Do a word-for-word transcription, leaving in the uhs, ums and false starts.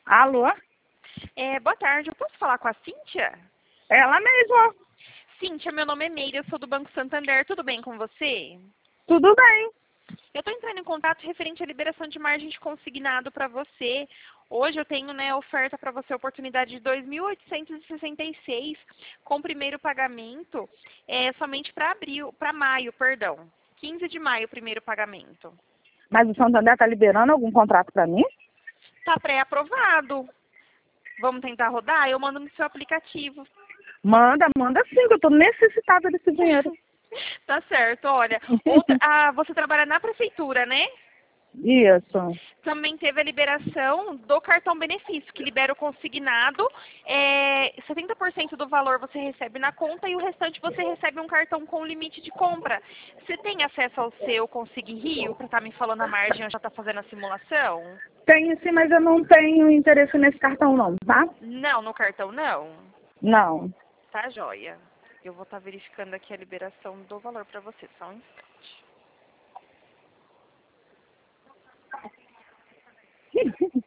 Alô? É, boa tarde, eu posso falar com a Cíntia? Ela mesma. Cíntia, meu nome é Meire, eu sou do Banco Santander, tudo bem com você? Tudo bem. Eu estou entrando em contato referente à liberação de margem de consignado para você. Hoje eu tenho, né, oferta para você, oportunidade de dois mil oitocentos e sessenta e seis com primeiro pagamento é, somente para abril, para maio, perdão. quinze de maio, primeiro pagamento. Mas o Santander está liberando algum contrato para mim? Está pré-aprovado. Vamos tentar rodar? Eu mando no seu aplicativo. Manda, manda sim, que eu estou necessitada desse dinheiro. Tá certo, olha. Outra, ah, você trabalha na prefeitura, né? Isso. Também teve a liberação do cartão benefício, que libera o consignado. É, setenta por cento do valor você recebe na conta e o restante você recebe um cartão com limite de compra. Você tem acesso ao seu Consig Rio para estar me falando a margem ou já está fazendo a simulação? Tenho sim, mas eu não tenho interesse nesse cartão não, tá? Não, no cartão não. Não. Tá, joia. Eu vou estar verificando aqui a liberação do valor para você, só um instante.